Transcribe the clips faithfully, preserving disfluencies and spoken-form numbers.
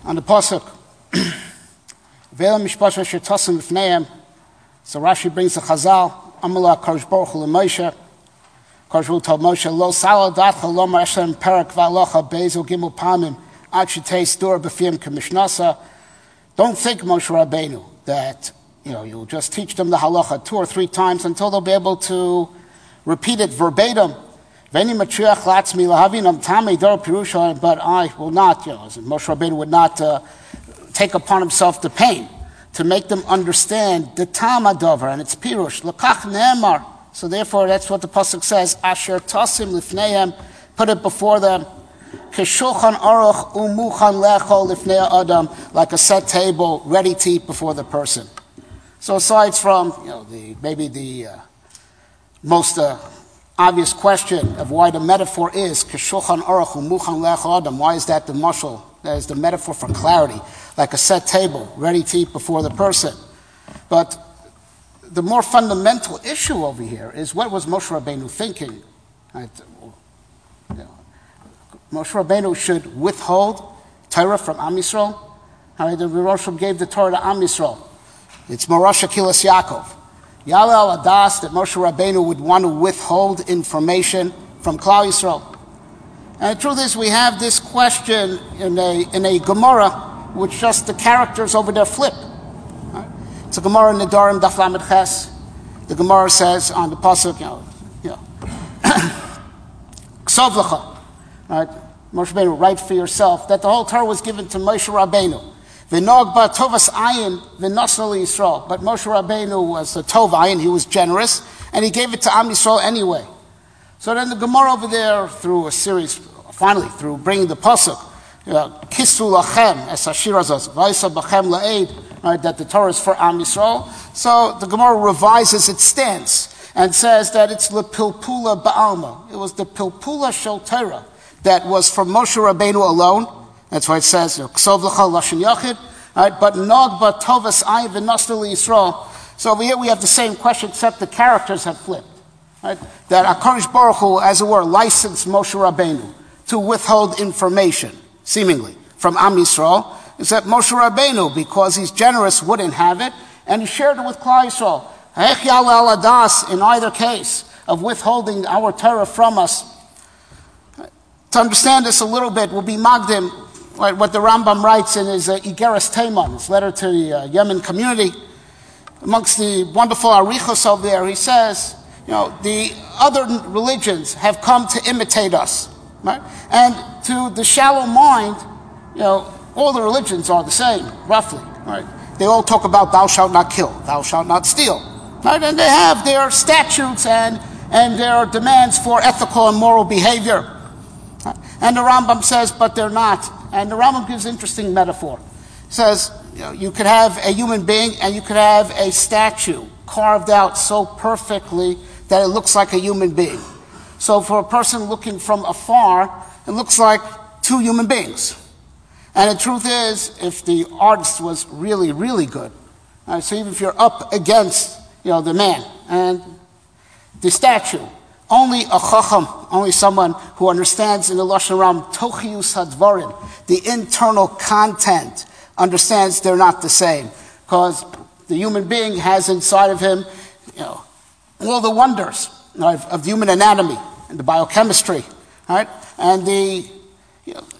On the pasuk, Ve'el mishpasha shetasim lifneim. So Rashi brings the Chazal, Amala Kadosh Baruch Hu LeMoshe. Kadosh Baruch Hu told Moshe, Lo sala datcha lomar eshem perak v'alocha bezel gimel pamim ad shetei stur b'fiyim k'mishnasa. Don't think, Moshe Rabbeinu, that you know you'll just teach them the halacha two or three times until they'll be able to repeat it verbatim. V'eni matriach latzmi lahavinam tamei dor pirusha, but I will not, you know, Moshe Rabbeinu would not uh, take upon himself the pain to make them understand the Tam Adover and its Pirush, Lekach Ne'emar. So therefore, that's what the pasuk says, Asher Tasim Lifneihem, put it before them, Keshulchan Aruch Umuchan Lechol Lifnei Adam, like a set table, ready to eat before the person. So aside from, you know, the maybe the uh, most uh, obvious question of why the metaphor is Keshulchan Aruch Umuchan Lechol Adam, why is that the mashal? That is the metaphor for clarity, like a set table, ready to eat before the person. But the more fundamental issue over here is what was Moshe Rabbeinu thinking? Right? You know, Moshe Rabbeinu should withhold Torah from Am Yisrael. Right? The Rosh gave the Torah to Am Yisrael. It's Morasha Kilas Yaakov. Yala al Adas, that Moshe Rabbeinu would want to withhold information from Klal Yisrael. And the truth is, we have this question in a, in a Gemara, which just the characters over there flip. Right? It's a Gemara in Nedarim Daf Lamed Ches. The Gemara says on the pasuk, you know, you know, Ksov Lecha, right? Moshe Rabbeinu, write for yourself that the whole Torah was given to Moshe Rabbeinu. V'nog ba tovas ayin v'nosel Yisrael. But Moshe Rabbeinu was a tov ayin; he was generous, and he gave it to Am Yisrael anyway. So then the Gemara over there, through a series, finally through bringing the pasuk, Kisu lachem as Ashir Azaz, Vaisa bachem la'ed, right, that the Torah is for Am Yisrael. So the Gemara revises its stance and says that it's lepilpula ba'alma. It was the pilpula shel Torah that was for Moshe Rabbeinu alone. That's why it says Ksov lecha lashon yachid, right? But nog ba tovas ayin v'nosel Yisrael. So over here we have the same question, except the characters have flipped. Right? That HaKadosh Baruch Hu, as it were, licensed Moshe Rabbeinu to withhold information, seemingly, from Am Yisrael, is that Moshe Rabbeinu, because he's generous, wouldn't have it, and he shared it with Klal Yisrael. Hech yala al adas, in either case, of withholding our Torah from us. To understand this a little bit will be Magdim, right, what the Rambam writes in his uh, Igeres Teiman, his letter to the uh, Yemen community. Amongst the wonderful arichos over there, he says, you know, the other religions have come to imitate us, right? And to the shallow mind, you know, all the religions are the same, roughly, right? They all talk about thou shalt not kill, thou shalt not steal, right? And they have their statutes and, and their demands for ethical and moral behavior. Right? And the Rambam says, but they're not. And the Rambam gives an interesting metaphor. He says, you know, you could have a human being and you could have a statue carved out so perfectly that it looks like a human being. So for a person looking from afar, it looks like two human beings. And the truth is, if the artist was really, really good, right, so even if you're up against, you know, the man and the statue, only a chacham, only someone who understands in the Lashon Ram, tochius hadvarim, the internal content, understands they're not the same. Because the human being has inside of him, you know, all the wonders, you know, of, of the human anatomy and the biochemistry, right? And the, you know,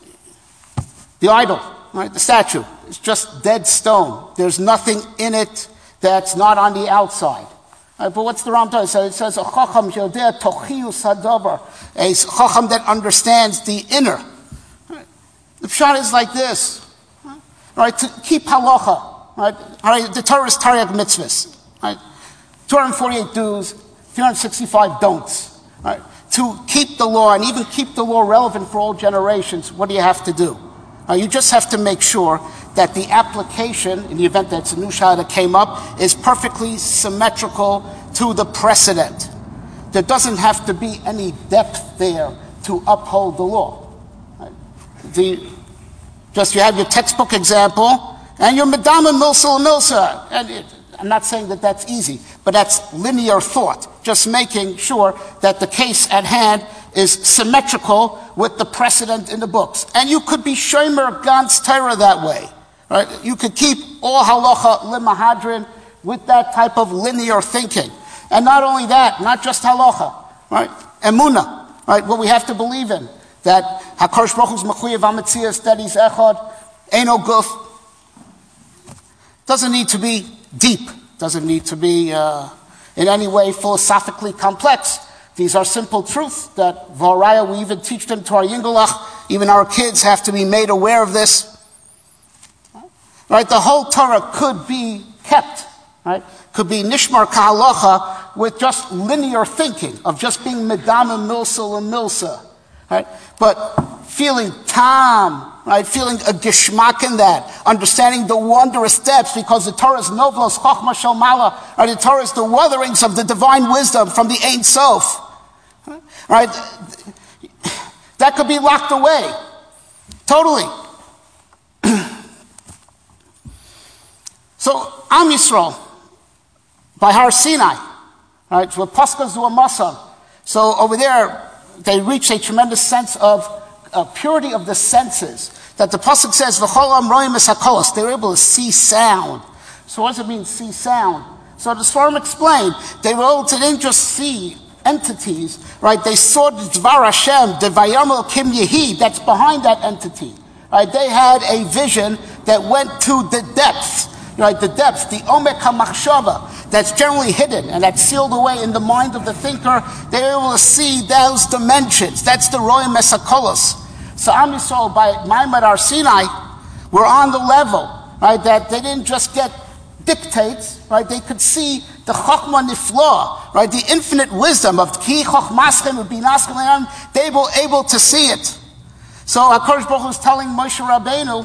the idol, right? The statue, is just dead stone. There's nothing in it that's not on the outside. Right? But what's the Ram talking about? It says, a chacham yodeh tochius hadavar, a chacham that understands the inner. Right? The pshat is like this, right? Right? To keep halacha, right? Right? The Torah is Taryag mitzvahs, right? two hundred forty-eight do's, three hundred sixty-five don'ts. Right? To keep the law, and even keep the law relevant for all generations, what do you have to do? Uh, you just have to make sure that the application, in the event that it's a new shah that came up, is perfectly symmetrical to the precedent. There doesn't have to be any depth there to uphold the law. Right? The, just you have your textbook example, and your medama milsa milsa. And it, I'm not saying that that's easy, but that's linear thought, just making sure that the case at hand is symmetrical with the precedent in the books. And you could be shomer Gans Torah that way. Right? You could keep all halacha limahadrin with that type of linear thinking. And not only that, not just halacha, right? Emunah, right? What we have to believe in. That HaKadosh Baruch Hu's mechuyev hametzias, that he's echad, eino guf. Doesn't need to be deep. Doesn't need to be uh, in any way philosophically complex. These are simple truths that Varaya, we even teach them to our Yingalach. Even our kids have to be made aware of this. Right? The whole Torah could be kept. Right? Could be nishmar kahalacha with just linear thinking of just being medama milsa and milsa. Right? But feeling tam, right? Feeling a geshmak in that, understanding the wondrous depths, because the Torah is novlos chochma shel mala, right? The Torah is the witherings of the divine wisdom from the Ein Sof, right? That could be locked away, totally. So Am Yisrael, by Har Sinai, right? With Pascha Zu Masam. So over there, they reach a tremendous sense of uh, purity of the senses. That the pasuk says, "V'cholam roim es hakolos." They were able to see sound. So what does it mean, see sound? So the Sforim explained, they were able to, they didn't just see entities, right? They saw the Dvar Hashem, the Vayam Elokim Yehi, that's behind that entity. Right? They had a vision that went to the depths, right? The depths, the Omek HaMachshava, that's generally hidden and that's sealed away in the mind of the thinker. They were able to see those dimensions. That's the Roim es hakolos. So Am Yisrael, by Maimad Har Sinai, were on the level, right, that they didn't just get dictates, right, they could see the Chokhmah Nifla, right, the infinite wisdom of Ki Chokhmaschem Ubinaschem, they were able to see it. So HaKadosh Baruch Hu is telling Moshe Rabbeinu,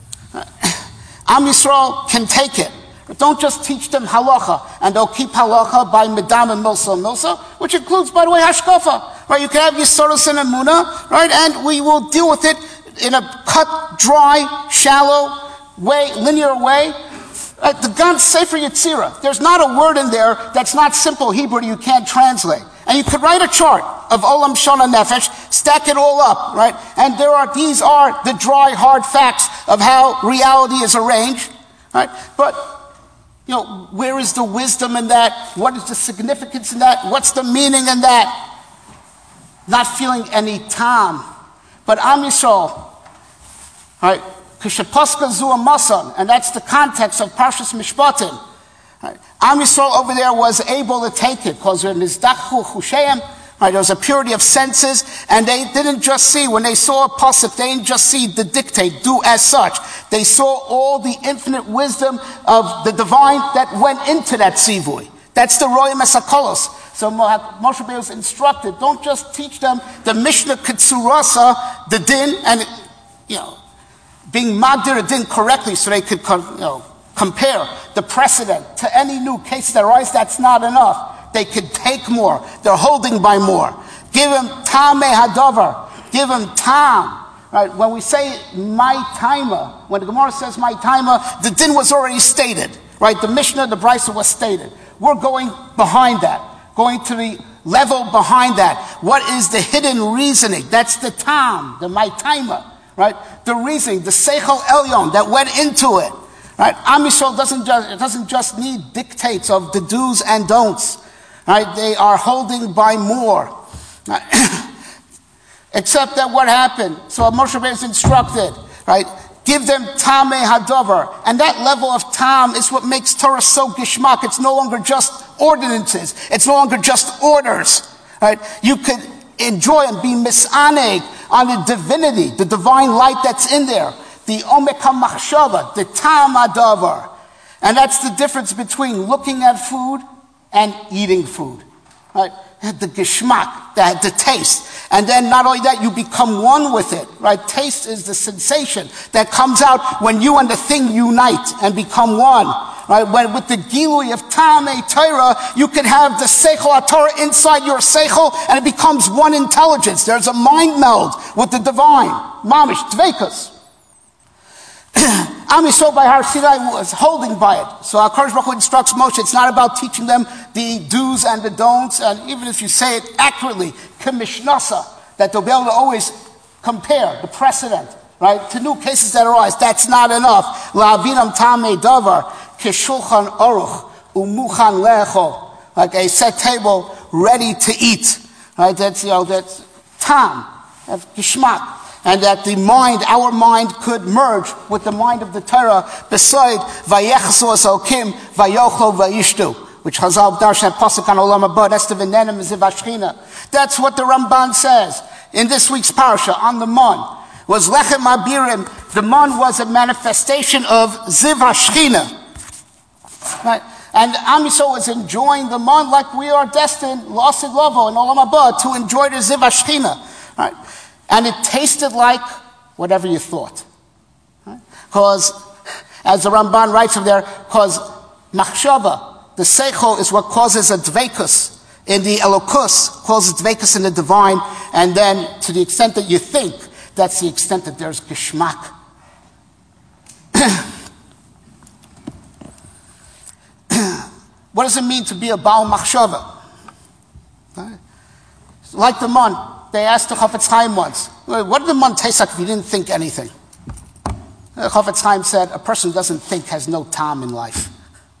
Am Yisrael can take it. But don't just teach them halacha, and they'll keep halacha by medam and milsa and milsa, which includes, by the way, hashkafa. Right? You can have yisoros and emuna, right? And we will deal with it in a cut, dry, shallow way, linear way. Right? The Gan Sefer Yetzirah, there's not a word in there that's not simple Hebrew you can't translate. And you could write a chart of Olam Shana Nefesh, stack it all up, right? And there are, these are the dry, hard facts of how reality is arranged, right? But you know, where is the wisdom in that? What is the significance in that? What's the meaning in that? Not feeling any tam. But Am Yisrael, right? Kishapaska zu amasan, and that's the context of Parshas Mishpatim. Right? Am Yisrael over there was able to take it because there nizdachchu chusheim. Right, there was a purity of senses, and they didn't just see, when they saw a pasuk, they didn't just see the dictate, do as such. They saw all the infinite wisdom of the divine that went into that tzivui. That's the roim es hakolos. So Moshe Rabbeinu was instructed, don't just teach them the Mishnah Ketsurasa, the din, and you know, being magdir a din correctly so they could you know, compare the precedent to any new case that arise. That's not enough. They could take more. They're holding by more. Give him tameh hadavar. Give him tam. Right? When we say my timer, when the Gemara says my timer, the din was already stated. Right? The Mishnah, the Brisa was stated. We're going behind that. Going to the level behind that. What is the hidden reasoning? That's the tam, the my timer. Right? The reasoning, the seichel elyon that went into it. Right? Am Yisrael doesn't just, it doesn't just need dictates of the do's and don'ts. Right? They are holding by more. Except that what happened? So Moshe Rabbeinu is instructed, right? Give them tameh hadavar. And that level of tam is what makes Torah so gishmak. It's no longer just ordinances. It's no longer just orders. Right? You could enjoy and be misaneg on the divinity, the divine light that's in there. The omek hamachshava, the tam hadavar. And that's the difference between looking at food and eating food, right? The geshmak, the, the taste. And then not only that, you become one with it, right? Taste is the sensation that comes out when you and the thing unite and become one, right? When with the gilui of Tamei Torah, you can have the Seichel HaTorah inside your Seichel and it becomes one intelligence. There's a mind meld with the divine. Mamish, Dveikus. Am Yisrael by Har Sinai was holding by it. So HaKadosh Baruch Hu instructs Moshe, it's not about teaching them the do's and the don'ts, and even if you say it accurately, Kamishnasa, that they'll be able to always compare the precedent, right, to new cases that arise. That's not enough. La'avinam tamei davar keshulchan aruch umuchan lecho, like a set table ready to eat, right? That's, you know, that's tam, that's gishmak. And that the mind, our mind, could merge with the mind of the Torah beside vayechso esokim vayochlo vayishtu, which Chazal darshan pasuk on Olam Haba. That's the venenim ziv hashchina. That's what the Ramban says in this week's parasha on the man. Was lechem abirim. The man was a manifestation of ziv hashchina, right? And Am Yisrael was enjoying the man like we are destined, lasid lavo in Olam Haba, to enjoy the ziv hashchina, right? And it tasted like whatever you thought. Because, right? As the Ramban writes over there, because machshava, the seichel, is what causes a dveikus in the elokus, causes dveikus in the divine, and then to the extent that you think, that's the extent that there's geshmak. What does it mean to be a baal machshava? Right? Like the man. They asked the Chafetz Chaim once, what did the man taste like if you didn't think anything? The Chafetz Chaim said, a person who doesn't think has no time in life.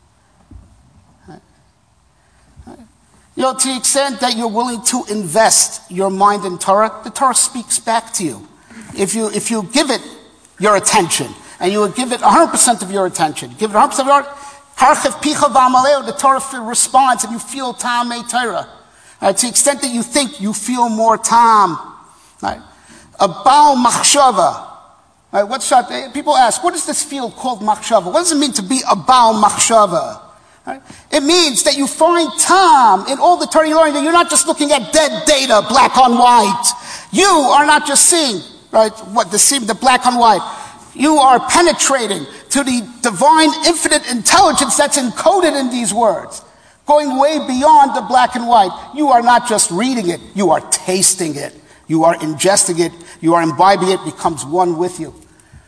Right? Right? You know, to the extent that you're willing to invest your mind in Torah, the Torah speaks back to you. If you, if you give it your attention, and you would give it one hundred percent of your attention, give it one hundred percent of your harchev picha v'amaleo, the Torah responds and you feel tamei Torah. Right, to the extent that you think, you feel more tam. Right? A baal machshava. Right, what's that? People ask, what is this field called machshava? What does it mean to be a baal machshava? Right? It means that you find tam in all the Torah you learn, that you're not just looking at dead data, black on white. You are not just seeing, right, what the, the black on white. You are penetrating to the divine infinite intelligence that's encoded in these words. Going way beyond the black and white. You are not just reading it, you are tasting it. You are ingesting it, you are imbibing it, becomes one with you.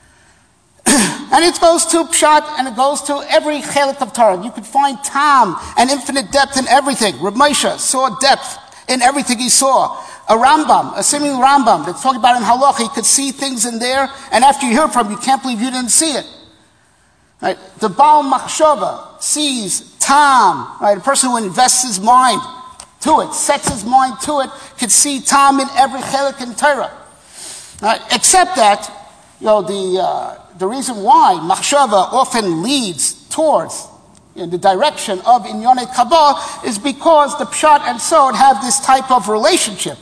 And it goes to Pshat, and it goes to every chelik of Torah. You could find tam and infinite depth in everything. Reb Moshe saw depth in everything he saw. A Rambam, a seeming Rambam that's talking about in Halacha, he could see things in there, and after you hear from him, you can't believe you didn't see it. Right? The Baal Machshava sees tam, right? A person who invests his mind to it, sets his mind to it, can see tam in every chelik in Torah. Right? Except that, you know, the uh, the reason why Machshava often leads towards in the direction of Inyonei Kabbalah is because the Pshat and Sod have this type of relationship.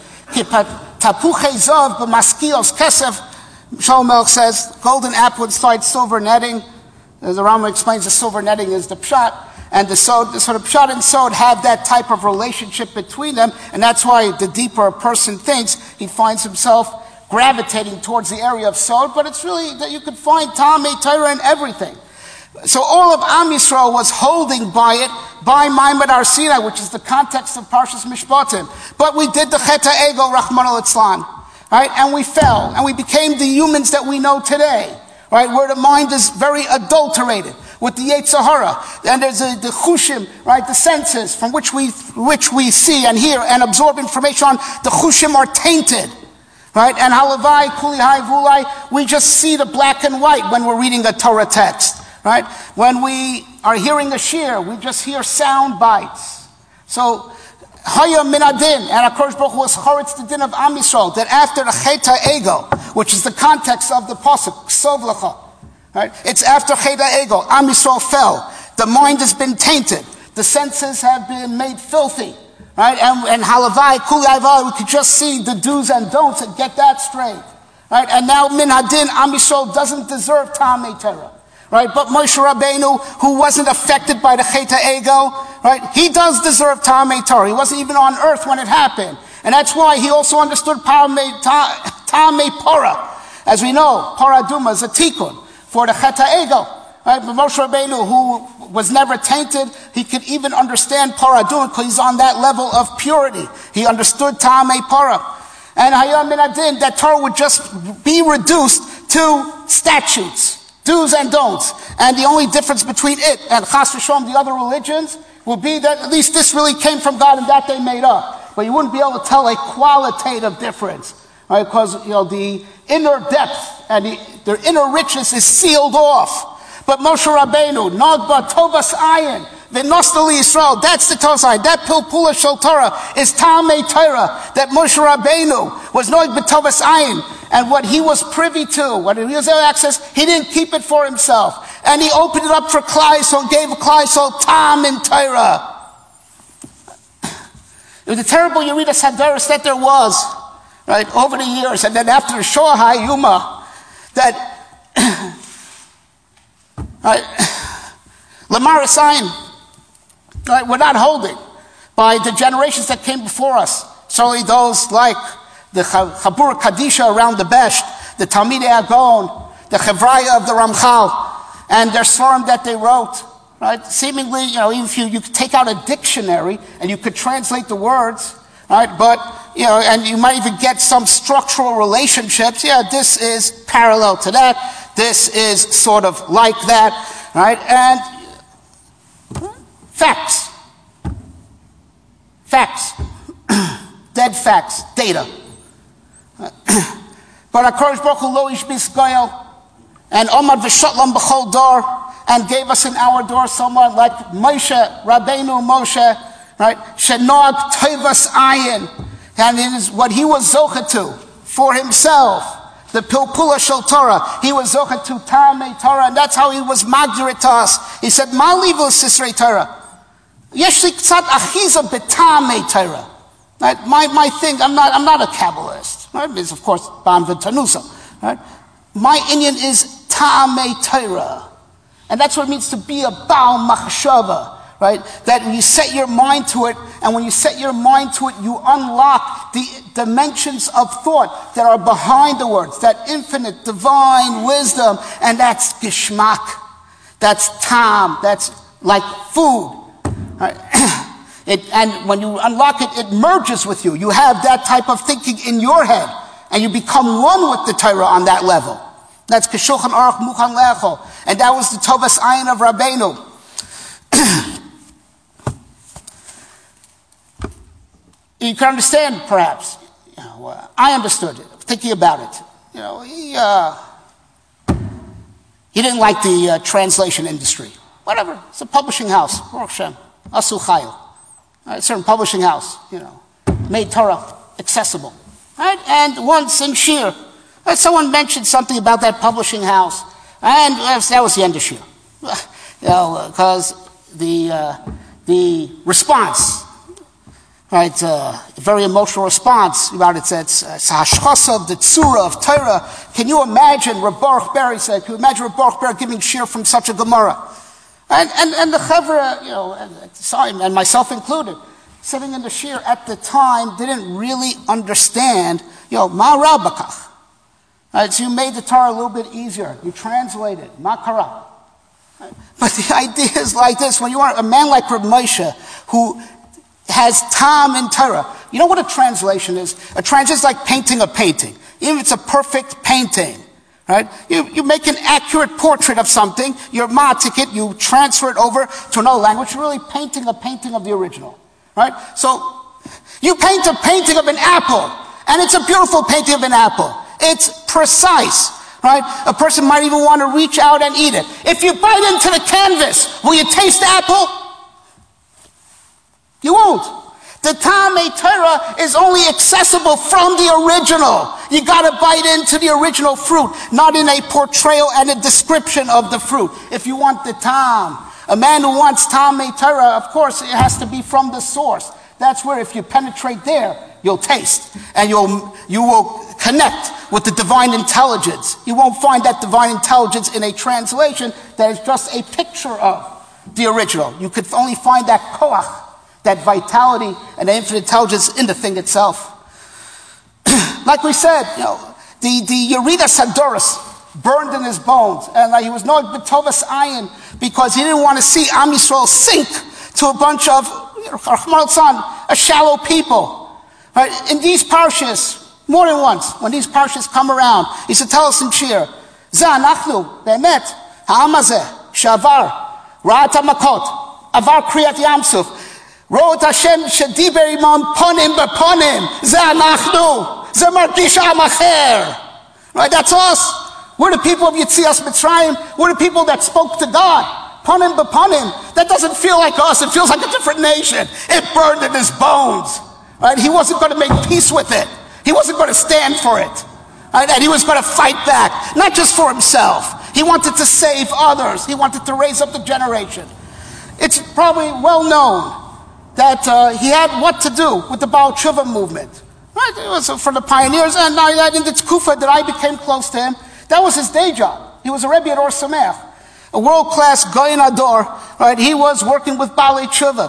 Tapuchei Zav b'maskios kesef, Shalom Melech says, golden apple inside silver netting. As the Rambam explains, the silver netting is the Pshat, and the Sod, the sort of Pshat and Sod have that type of relationship between them, and that's why the deeper a person thinks, he finds himself gravitating towards the area of Sod, but it's really that you could find Tamei Torah in everything. So all of Am Yisrael was holding by it, by Maimad Har Sinai, which is the context of Parshas Mishpatim. But we did the Chet HaEgel, Rachmana litzlan, right? And we fell, and we became the humans that we know today, right? Where the mind is very adulterated with the Yetzer Hara, and there's a, the Chushim, right? The senses from which we which we see and hear and absorb information on. The Chushim are tainted. Right? And halavai, kuli hai, vulai, we just see the black and white when we're reading a Torah text. Right? When we are hearing a shir, we just hear sound bites. So, haya min adin, and HaKadosh Baruch Hu was choretz the din of Am Yisrael, that after the Chet HaEgel, which is the context of the pasuk, Ksov Lecha, right? It's after Chet HaEgel, Am Yisrael fell. The mind has been tainted. The senses have been made filthy. Right? And, and halavai, kuli hai, we could just see the do's and don'ts and get that straight. Right? And now min hadin, Am Yisrael doesn't deserve Tamei Torah. Right? But Moshe Rabbeinu, who wasn't affected by the Chet HaEgel, right? He does deserve Tamei Torah. He wasn't even on earth when it happened. And that's why he also understood Tamei Porah. As we know, Porah Aduma is a tikkun for the Chet HaEgel. Right? But Moshe Rabbeinu, who was never tainted, he could even understand Porah Aduma because he's on that level of purity. He understood Tamei Porah. And Hayam min adin, that Torah would just be reduced to statutes, do's and don'ts. And the only difference between it and Chas v'Shalom, the other religions, will be that at least this really came from God and that they made up. but you wouldn't be able to tell a qualitative difference, right? Because, you know, the inner depth and the, their inner richness is sealed off. But Moshe Rabbeinu, Nogba Tovas Ayin, V'Nosdali Yisrael, that's the Tovas Ayin. That Pilpula Shel Torah is Tamei Torah, that Moshe Rabbeinu was Nog B'Tovas Ayin. And what he was privy to, what he was able to access, he didn't keep it for himself. And he opened it up for Klal Yisrael and gave Klal Yisrael Tam in Torah. It was a terrible Yeridas Hadaras that there was, right, over the years. And then after the Shoah HaYuma, that, right, Lamaris Ayin, right, we're not holding by the generations that came before us. Certainly those like the Chabura Kadisha around the Besht, the Talmidei Agon, the Chevraya of the Ramchal, and their Svarim that they wrote, right? Seemingly, you know, even if you, you could take out a dictionary and you could translate the words, right? But, you know, and you might even get some structural relationships. Yeah, this is parallel to that. This is sort of like that, right? And facts. Facts. Dead facts. Data. But HaKadosh Baruch Hu lo ish bisgoyel, and Omad v'shotlam b'chol dor, and gave us in our door someone like Moshe, Rabbeinu Moshe, right? Shenog tovas ayin, and it is what he was zocha to for himself. The Pilpula Shel Torah, he was zocha to Tamei Torah, and that's how he was magdirit to us. He said, Ma livu sisrei Torah. Yesh li k'tzat achiza b'tamei Torah. Right? My, my thing, I'm not, I'm not a Kabbalist. Right? It's, of course, Ban v'Tanusa. Right? My Inyan is Tamei Torah. And that's what it means to be a Baal Machshava. Right? That when you set your mind to it, and when you set your mind to it, you unlock the dimensions of thought that are behind the words, that infinite divine wisdom, and that's Gishmak. That's Tam. That's like food. Right? It, and when you unlock it, it merges with you. You have that type of thinking in your head, and you become one with the Torah on that level. That's K'shulchan Aruch Muchan Le'echol. And that was the Tovas Ayin of Rabbeinu. You can understand, perhaps. You know, uh, I understood it, thinking about it. You know, he, uh, he didn't like the uh, translation industry. Whatever. It's a publishing house. Baruch Hashem. Asu Chayil. A certain publishing house, you know, made Torah accessible. Right? And once in Shir, uh, someone mentioned something about that publishing house. And uh, that was the end of Shir. You know, because uh, the, uh, the response, right, uh, very emotional response about it said, it's hashchasa of the tzura of Torah. Can you imagine, Reb Baruch Berry said, can you imagine Reb Baruch Berry giving Shir from such a Gemara? And, and, and the Chevra, you know, and, and myself included, sitting in the Shir at the time, didn't really understand, you know, ma rabakach. Right, so you made the Torah a little bit easier. You translated, ma kara. Right? But the idea is like this. When you are a man like Reb Moshe, who has tam in Torah, you know what a translation is? A translation is like painting a painting. Even if it's a perfect painting. Right? You, you make an accurate portrait of something, you're matik it, you transfer it over to another language, you're really painting a painting of the original. Right? So, you paint a painting of an apple, and it's a beautiful painting of an apple. It's precise. Right? A person might even want to reach out and eat it. If you bite into the canvas, will you taste the apple? You won't. The Tamei Torah is only accessible from the original. You got to bite into the original fruit, not in a portrayal and a description of the fruit. If you want the Tam, a man who wants Tamei Torah, of course, it has to be from the source. That's where if you penetrate there, you'll taste and you'll you will connect with the divine intelligence. You won't find that divine intelligence in a translation that is just a picture of the original. You could only find that koach, that vitality and the infinite intelligence in the thing itself. Like we said, you know, the, the Yeridas Hadaras burned in his bones, and like he was no B'Tovas Ayin because he didn't want to see Am Yisrael sink to a bunch of, you know, a shallow people. Right? In these parshas, more than once, when these parshas come around, he said, tell us in Shir, Za anachnu, be'emet, ha'am hazeh, she'avar, ra'at ha'makot, avar kriyat Yam Suf. Ro'et Hashem shediber imam ponim beponim. Ze anachnu. Ze margish am acher. Right, that's us. We're the people of Yetzias Mitzrayim. We're the people that spoke to God. Ponim beponim. That doesn't feel like us. It feels like a different nation. It burned in his bones. Right? He wasn't going to make peace with it. He wasn't going to stand for it. Right? And he was going to fight back. Not just for himself. He wanted to save others. He wanted to raise up the generation. It's probably well known that uh, he had what to do with the Baal Tshuva movement. Right? It was for the pioneers, and I, in the Tkufa that I became close to him, that was his day job. He was a Rebbe at Or Sameach, a world-class Goyen Ador. Right? He was working with Baalei Tshuva.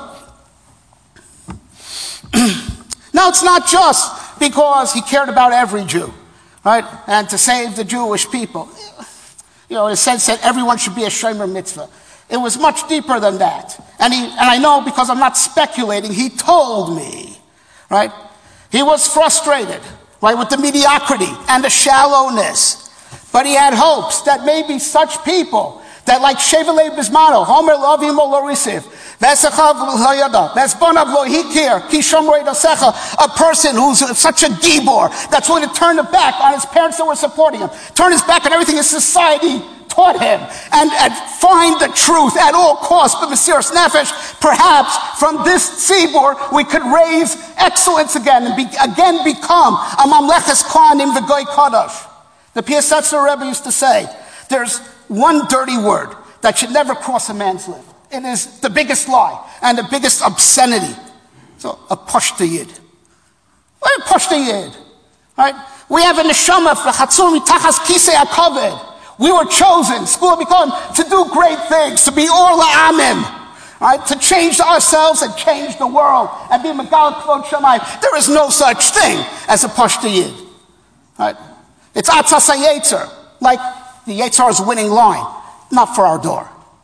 Now, it's not just because he cared about every Jew, right, and to save the Jewish people. You know, in a sense that everyone should be a Shomer Mitzvah. It was much deeper than that. And, he, and I know because I'm not speculating, he told me, right? He was frustrated, right, with the mediocrity and the shallowness. But he had hopes that maybe such people, that like Shevelei Bismano, Homer Lovim Lo Risiv, Vesechav Loyada, Vesbonav Lo Hikir, Kishomrei Dosecha, a person who's such a gibor, that's willing to turn the back on his parents that were supporting him, turn his back on everything his society taught him, and, and find the truth at all costs, but Mesiras Nefesh, perhaps from this tzibur we could raise excellence again and be, again become a Mamleches Kohanim V'Goy Kadosh. The Piaseczner Rebbe used to say, there's one dirty word that should never cross a man's lip. It is the biggest lie and the biggest obscenity. So, a Pashta Yid. What a Pashta Yid? Right? We have a neshama for Chatzur Mitachas Kisei HaKavod. We were chosen, school of Bikurim, to do great things, to be Or La'amim, right? To change ourselves and change the world and be Megal Kvod Shamayim. There is no such thing as a Pashta Yid. Right? It's Atzas HaYetzer, like the Yetzir's winning line, not for our door.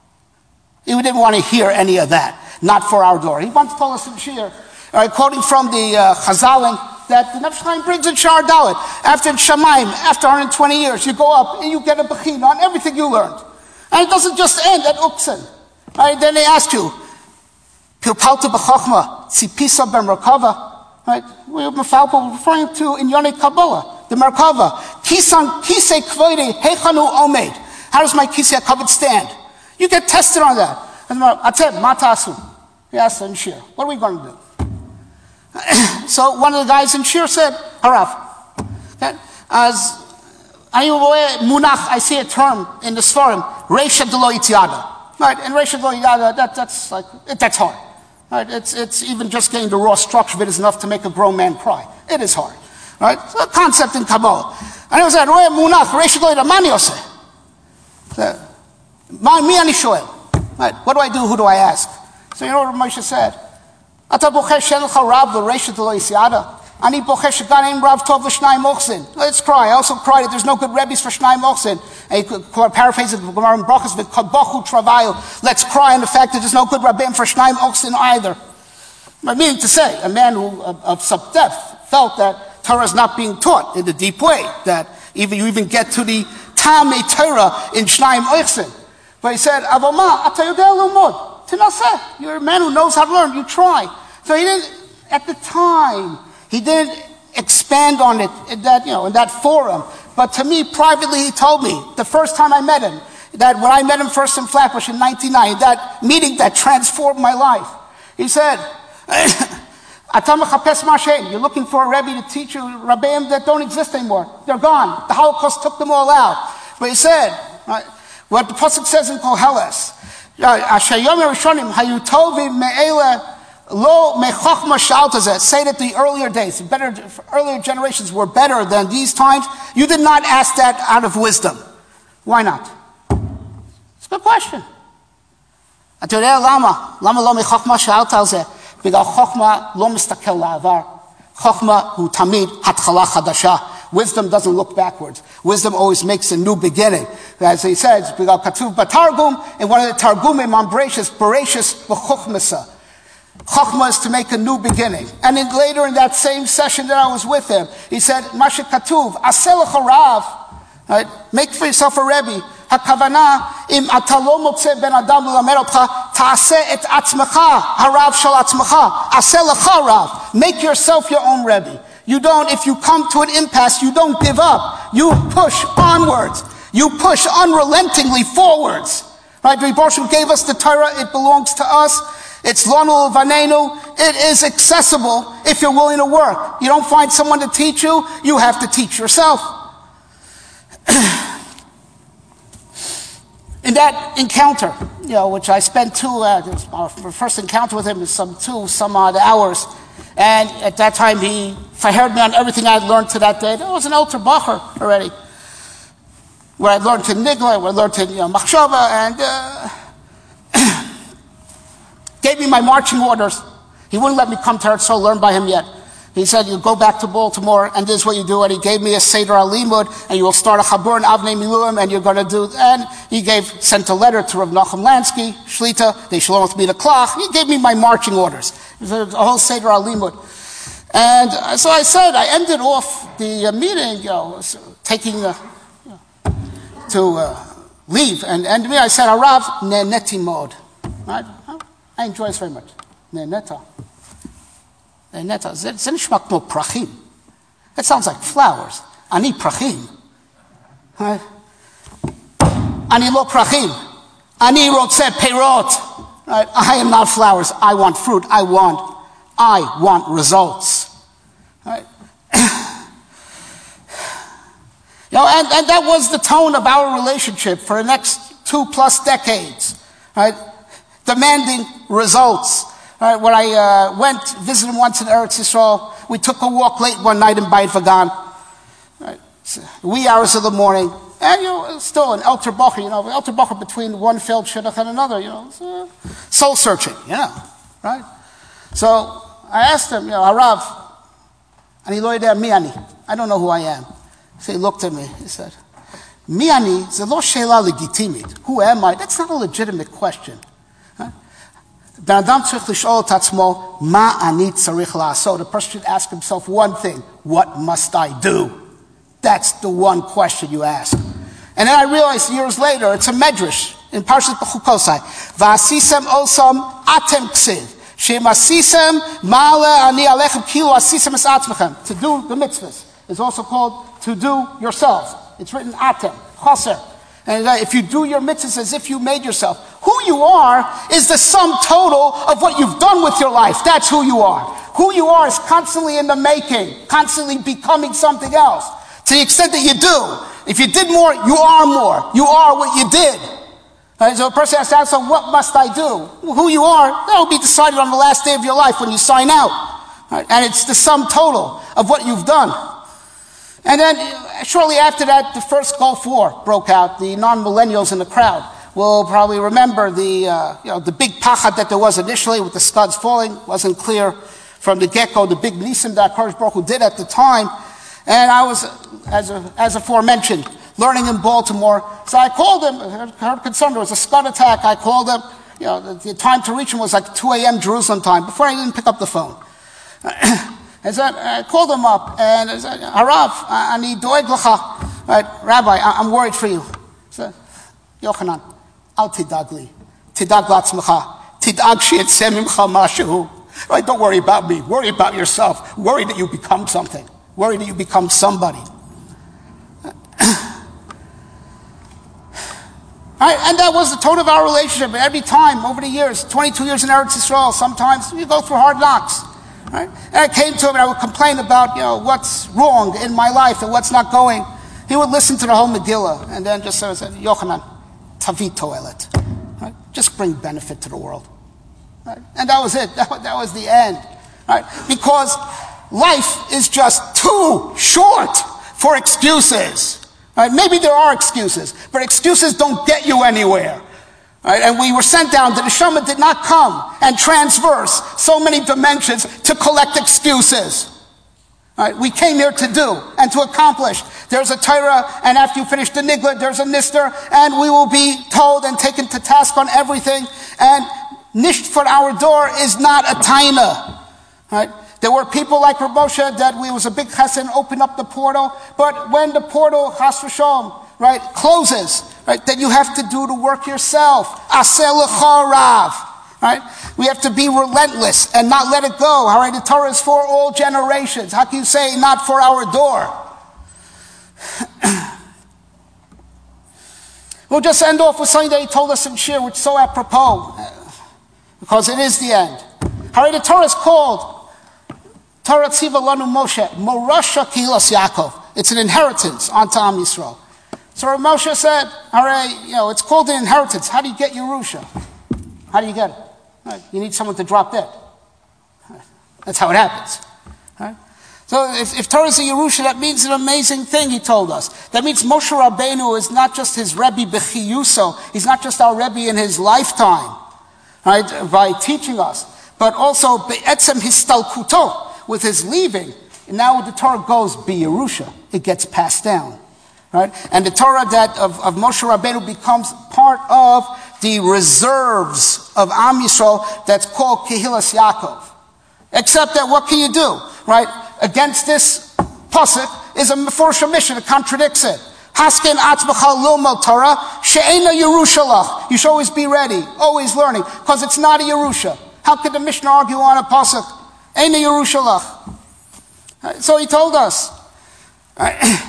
He didn't want to hear any of that, not for our door. He once told us in Shir, right, quoting from the uh, Chazalim, that the Nefesh Chaim brings in Shar Dalet. After Shamayim, after one hundred twenty years, you go up and you get a bechina on everything you learned. And it doesn't just end at Uksen. Right? Then they ask you, Pilpalta b'chochma, tzipisa b'merkava. Right? We're referring to in Yonei Kabbalah, the Merkava. Kisan kisei kvode heichanu omed. How does my kisei kavod stand? You get tested on that. Atem matasu. He asked in Shir, what are we going to do? So one of the guys in Shir said, Harav, okay, as munach, I see a term in the Sforim, Reisha Delo Yitziada. Right, and Reisha Delo Yitziada, that, that's like, it, that's hard. Right, it's, it's even just getting the raw structure of it is enough to make a grown man cry. It is hard. Right, so a concept in Kabbalah. And it was that, Roya munach, Reisha Delo Yitziada, mani yoseh. Mi ani shoel. Right, what do I do, who do I ask? So you know what Moshe said? Ata bocher shenelcha rav l'reisha d'lo yisiada. Ani bocher shegan ein rav tov l'shnai mochsin. Let's cry. I also cry that there's no good rebbes for shnai mochsin. And you could paraphrase it, Gemara in Brachos, with kadbochu travayu. Let's cry on the fact that there's no good rabbim for shnai mochsin either. Meaning to say, a man who of, of some depth felt that Torah is not being taught in the deep way, that even you even get to the Tamei Torah in shnai mochsin. But he said, Avoma, ata yodeh l'mod. Tinaseh, you're a man who knows how to learn, you try. So he didn't, at the time, he didn't expand on it in that, you know, in that forum. But to me, privately, he told me, the first time I met him, that when I met him first in Flatbush in nineteen ninety, that meeting that transformed my life. He said, you're looking for a Rebbe to teach you Rabbeim that don't exist anymore. They're gone. The Holocaust took them all out. But he said, right, what the Pasuk says in Koheles, say that the earlier days, better, earlier generations were better than these times. You did not ask that out of wisdom. Why not? It's a good question. Lama lo mechachma she'alta al zeh. Because chachma lo mistakel la'avar. Chachma hu tamid hatchala chadasha. Wisdom doesn't look backwards. Wisdom always makes a new beginning. As he says, because katuv batargum, in one of the targumim on Bereshis, Bereshis v'chochmasa. Chochma is to make a new beginning. And then later in that same session that I was with him, he said, Masha katuv, asel charav, right? Make for yourself a Rebbe. Hakavana im atalo motze ben adam l'lamed otcha Ta'aseh et atzmecha, harav shel atzmecha. Aseh lecha rav. Make yourself your own Rebbe. You don't, if you come to an impasse, you don't give up. You push onwards. You push unrelentingly forwards. Right? The Rebbe Shem gave us the Torah. It belongs to us. It's lanu vanenu. It is accessible if you're willing to work. You don't find someone to teach you, you have to teach yourself. In that encounter, you know, which I spent two, uh, our first encounter with him is some two, some odd hours. And at that time, he fired me on everything I had learned to that day. I was an Elter Bacher already. Where I learned to Nigla, where I learned to, you know, Machshava, and uh, gave me my marching orders. He wouldn't let me come to Eretz Yisrael, learn by him yet. He said, you go back to Baltimore, and this is what you do. And he gave me a Seder Alimud, and you will start a Chabur and Avnei Miluim, and you're going to do, and he gave, sent a letter to Rav Nachum Lansky, Shlita, they shalom with me to Klach. He gave me my marching orders. It was a, a whole Seder Alimud. And uh, so I said, I ended off the uh, meeting, you know, taking, uh, you know, to uh, leave. And, and to me, I said, Harav, ne'neti mod. Right? I enjoy this very much. Ne'neta. Ne'neta. Ze nishma kmo prachim. It sounds like flowers. Ani prachim. Right? Ani lo prachim. Ani rotze perot. Right? I am not flowers. I want fruit. I want, I want results. Right? You know, and, and that was the tone of our relationship for the next two plus decades. Right? Demanding results. Right? When I uh, went, visited him once in Eretz Yisrael, we took a walk late one night in Beit Vagan. Right? Wee hours of the morning. And, you know, still an Elter Bacher, you know, Elter Bacher between one failed shidduch and another, you know, it's, uh, soul searching, you know, right? So I asked him, you know, Harav, ani lo yodea mi ani. I don't know who I am. So he looked at me, he said, mi ani ze lo she'ela legitimit. Who am I? That's not a legitimate question. Ben adam tzarich lish'ol et atzmo, ma ani tzarich la'asot. The person should ask himself one thing: what must I do? That's the one question you ask. And then I realized years later, it's a medrash in Parashat Bechukosai. Va'asisem osam atem ksiv. She'em asisem ma'ale ani alechem kilu asisem es atzmechem. To do the mitzvahs is also called to do yourselves. It's written atem, chaser. And if you do your mitzvahs as if you made yourself, who you are is the sum total of what you've done with your life. That's who you are. Who you are is constantly in the making, constantly becoming something else. To the extent that you do. If you did more, you are more. You are what you did. Right? So a person has to ask, so what must I do? Well, who you are, that will be decided on the last day of your life when you sign out. Right? And it's the sum total of what you've done. And then shortly after that, the first Gulf War broke out. The non-millennials in the crowd will probably remember the, uh, you know, the big pachad that there was initially with the scuds falling. Wasn't clear from the get-go the big nisim that HaKadosh Baruch Hu did at the time. And I was, as, a, as aforementioned, learning in Baltimore. So I called him. I heard concern there was a scud attack. I called him. You know, the, the time to reach him was like two a.m. Jerusalem time. Before I didn't pick up the phone. I said, I called him up and I said, Harav, I need doeg lecha. Right, Rabbi, I'm worried for you. I said, Yochanan, al tidag li, tidag latzmecha, tidag she'etzeh mimcha mashu. Right, don't worry about me. Worry about yourself. Worry that you become something. Worry that you become somebody. Right, and that was the tone of our relationship. Every time, over the years, twenty-two years in Eretz Yisrael, sometimes we go through hard knocks. Right? And I came to him and I would complain about, you know, what's wrong in my life and what's not going. He would listen to the whole Megillah and then just say, Yochanan, tavi toelet. Right? Just bring benefit to the world. Right? And that was it. That, that was the end. Right? Because life is just too short for excuses. Right? Maybe there are excuses, but excuses don't get you anywhere. Right? And we were sent down, the neshama did not come and transverse so many dimensions to collect excuses. Right? We came here to do and to accomplish. There's a Torah, and after you finish the nigla, there's a nister, and we will be told and taken to task on everything. And nisht for our door is not a taina. Right? There were people like Rav Moshe that we was a big chesed and opened up the portal, but when the portal, chas v'shalom, right, closes, right, then you have to do the work yourself. Aseh lecha rav. Right? We have to be relentless and not let it go. All right, the Torah is for all generations. How can you say not for our door? We'll just end off with something that he told us in Shir, which is so apropos, because it is the end. All right, the Torah is called Torah Tziva Lanu Moshe, Morasha Kilas Yaakov. It's an inheritance onto Am Yisrael. So Rav Moshe said, all right, you know, it's called an inheritance. How do you get Yerusha? How do you get it? Right. You need someone to drop dead. Right. That's how it happens. Right? So if, if Torah is a Yerusha, that means an amazing thing, he told us. That means Moshe Rabbeinu is not just his Rebbe B'chiyuso. He's not just our Rebbe in his lifetime, right, by teaching us, but also Be'etzem Histalkuto, with his leaving. And now the Torah goes B'Yerusha. It gets passed down. Right? And the Torah that of, of Moshe Rabbeinu becomes part of the reserves of Am Yisrael that's called Kehilas Yaakov. Except that what can you do? Right? Against this pasuk is a Meforshah mission. It contradicts it. Hasken atzmacha lilmod Torah she'ena Yerushalach. You should always be ready, always learning, because it's not a Yerusha. How could the Mishnah argue on a pasuk? Eina Yerushalach. Right? So he told us. Right?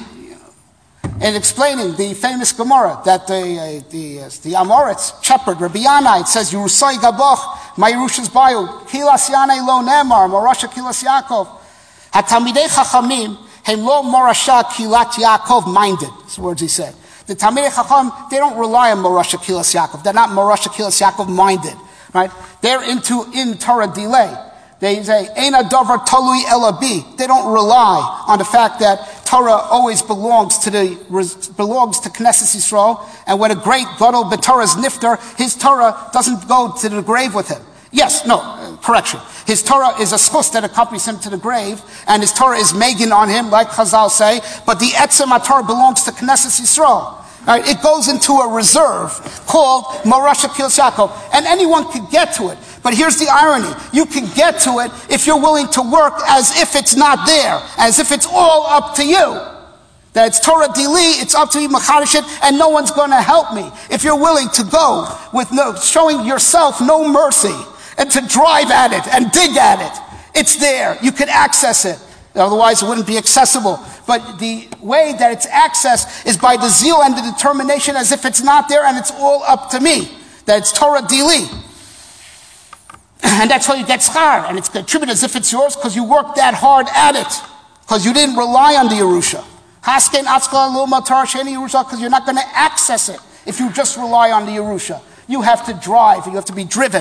And explaining the famous Gemara that the uh, the uh, the Amoritz shepherd Rabbi Yanai, it says Yerusai Gaboch, my Yerusha's bio, Kilas Yanai lo Nemar, Morasha Kilas Yaakov. Hatamidei Chachamim hem lo Morasha Kilat Yaakov minded. That's the words he said. The Talmidei Chacham, they don't rely on Morasha Kilas Yaakov. They're not Morasha Kilas Yaakov minded, right? They're into in Torah delay. They say Eina Davar Talui Elabi. They don't rely on the fact that Torah always belongs to the belongs to Knesset Yisrael, and when a great Gadol B'Torah is nifter, his Torah doesn't go to the grave with him. Yes, no, uh, correction. His Torah is a schus that accompanies him to the grave, and his Torah is megan on him, like Chazal say, but the Etzem HaTorah belongs to Knesset Yisrael. Right? It goes into a reserve called Morasha Kilas Yaakov, and anyone can get to it. But here's the irony. You can get to it if you're willing to work as if it's not there, as if it's all up to you. That it's Torah Dili, it's up to me, Macharish it, and no one's going to help me. If you're willing to go with no, showing yourself no mercy, and to drive at it and dig at it, it's there. You can access it. Otherwise, it wouldn't be accessible. But the way that it's accessed is by the zeal and the determination as if it's not there and it's all up to me. That it's Torah Dili. And that's how you get schar. And it's contributed as if it's yours because you worked that hard at it. Because you didn't rely on the Yerusha. Hasken atzka lilmod Torah she'ena Yerusha, because you're not going to access it if you just rely on the Yerusha. You have to drive. You have to be driven.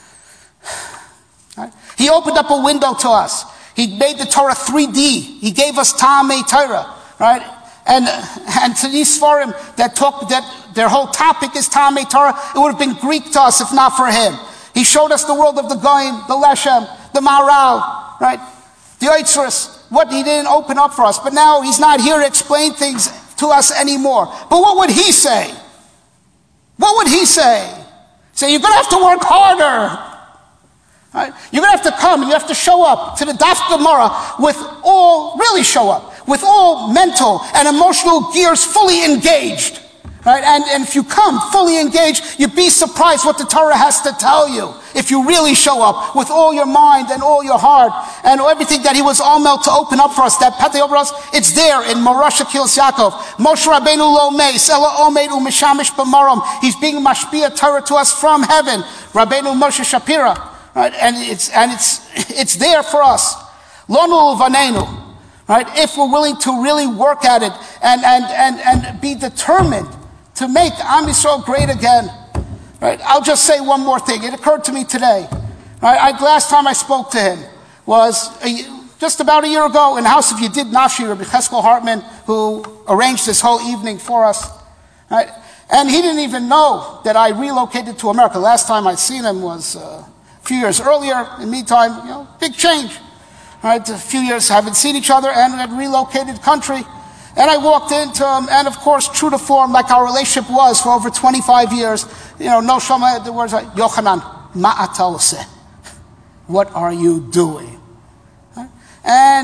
Right? He opened up a window to us. He made the Torah three D. He gave us Ta'amei Torah, right? And and to these Sfarim that talk that their whole topic is Ta'amei Torah, it would have been Greek to us if not for him. He showed us the world of the Goyim, the Leshem, the Maharal, right? The Yitzhak, what he didn't open up for us. But now he's not here to explain things to us anymore. But what would he say? What would he say? Say, you're going to have to work harder. Right? You're going to have to come and you have to show up to the Daf Gemara with all, really show up, with all mental and emotional gears fully engaged. Right? And, and if you come fully engaged, you'd be surprised what the Torah has to tell you. If you really show up with all your mind and all your heart and everything that he was almel to open up for us, that Petei over us, it's there in Morasha Kilas Yaakov. Moshe Rabbeinu lo meis, ela omed u'mishamish b'marom. He's being mashpia Torah to us from heaven. Rabbeinu Moshe Shapira. Right? And it's and it's it's there for us. Lonu vanenu. Right? If we're willing to really work at it and and and, and be determined to make Am Yisrael great again. Right? I'll just say one more thing. It occurred to me today. Right? I, last time I spoke to him was a, just about a year ago in the house of Yedid Nafshi, Rabbi Cheskel Hartman, who arranged this whole evening for us. Right? And he didn't even know that I relocated to America. Last time I'd seen him was uh, a few years earlier. In the meantime, you know, big change. Right? A few years haven't seen each other and had relocated country. And I walked into him, and of course, true to form, like our relationship was for over twenty-five years, you know, no shama, the words like, Yochanan, ma'ata oseh. What are you doing? Right? And,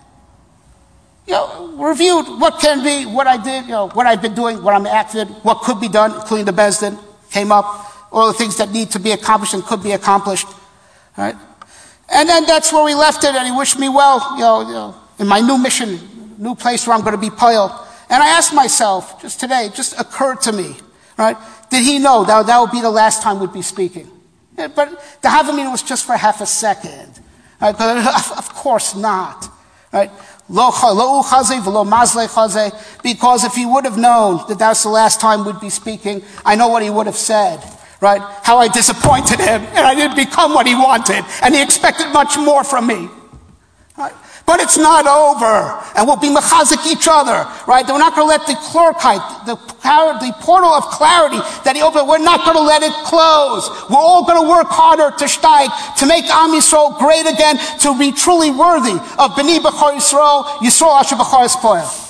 you know, reviewed what can be, what I did, you know, what I've been doing, what I'm acted, what could be done, including the Bezdin, came up. all the things that need to be accomplished and could be accomplished. Right? And then that's where we left it, and he wished me well, you know, you know in my new mission, new place where I'm going to be piled. And I asked myself, just today, it just occurred to me, right? Did he know that that would be the last time we'd be speaking? Yeah, but the Havamina was just for half a second. Right? But of course not. Right? Because if he would have known that that's the last time we'd be speaking, I know what he would have said. Right? How I disappointed him, and I didn't become what he wanted, and he expected much more from me. Right? But it's not over, and we'll be mechazik each other, right? We're not going to let the chlorkite, the, the portal of clarity that he opened, we're not going to let it close. We're all going to work harder to steig, to make Am Yisrael great again, to be truly worthy of B'nai B'chor Yisrael, Yisrael Asher B'chor Espoel.